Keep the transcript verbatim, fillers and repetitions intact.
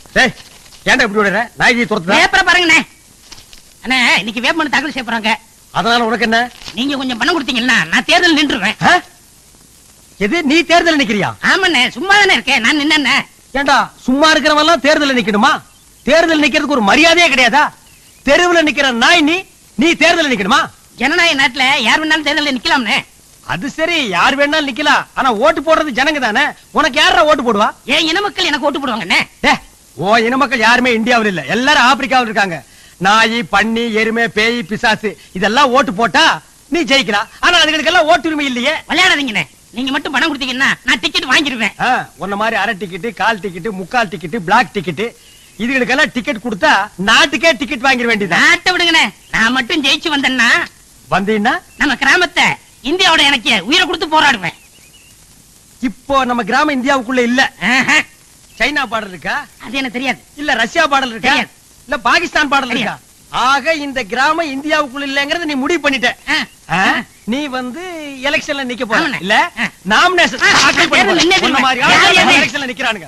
டேய் ஏன்டா இப்படி ஓடுற? நாயகி துரத்துறா. பேப்பரை பாருங்கண்ணே. அண்ணே இன்னைக்கு வேட்புமனு தாக்கல் செய்ய போறாங்க. அதனால உனக்கு என்ன? நீங்க கொஞ்சம் பணம் கொடுத்தீங்கன்னா நான் தேர்தல் நின்றுவேன். எது நீ தேர்தல் நிக்கிறியா? ஆமாண்ணே சும்மா தானே இருக்கேன் நான் நின்னே. ஏண்டா சும்மா இருக்கிறவன் எல்லாம் தேர்தல் நிக்கணுமா? தேர்தல் நிக்கிறதுக்கு ஒரு மரியாதையே கிடையாதா? தெருவுல நிக்கிற நாய் நீ நீ தேர்தல் நிக்கணுமா? ஜனநாயக நாட்டுல யார் வேணாலும் தேர்தலில் நிக்கலாம்னே. அது சரி, யார் வேணாலும் நிக்கலாம். ஆனா ஓட்டு போடுறது ஜனங்க தானே. உனக்கு யாரா ஓட்டு போடுவா? ஏன் இன மக்கள் எனக்கு ஓட்டு போடுவாங்கண்ணே. ஓ இன மக்கள் யாருமே இந்தியாவில் இல்ல, எல்லாரும் ஆப்பிரிக்காவில் இருக்காங்க. நாய், பன்னி, எருமை, பேய், பிசாசு இதெல்லாம் ஓட்டு போட்டா நீ ஜெயிக்கலாம். ஆனா அதுகளுக்கெல்லாம் ஓட்டு உரிமை இல்லையே. விளையாடாதீங்கண்ணே. நீங்க மட்டும் பணம் கொடுத்தீங்கன்னா நான் டிக்கெட் வாங்கிடுவேன். உன்ன மாதிரி அரை டிக்கெட், கால் டிக்கெட், முக்கால் டிக்கெட், பிளாக் டிக்கெட் இதுகளுக்கெல்லாம் டிக்கெட் கொடுத்தா நாட்டுக்கே டிக்கெட் வாங்கிட வேண்டியது. நாட்டை விடுங்கண்ணே. நான் மட்டும் ஜெயிச்சு வந்தேன்னா வந்தீங்கன்னா நம்ம கிராமத்தை இந்தியாவோட எனக்கு உயிரை கொடுத்து போராடுவேன். இப்போ நம்ம கிராமம் இந்தியாவுக்குள்ள இல்ல. சைனா பாடல் இருக்கா? அது எனக்கு தெரியாது. இல்ல ரஷ்யா பாடல் இருக்கா? இல்ல பாகிஸ்தான் பாடல் இருக்கா? ஆக இந்த கிராமம் இந்தியாவுக்குள்ள இல்லங்கறத நீ முடிவு பண்ணிட்ட. நீ வந்து எலெக்ஷன்ல நிக்க போற இல்ல? நாமினேஷன் எலெக்ஷன்ல நிக்கிறானுங்க.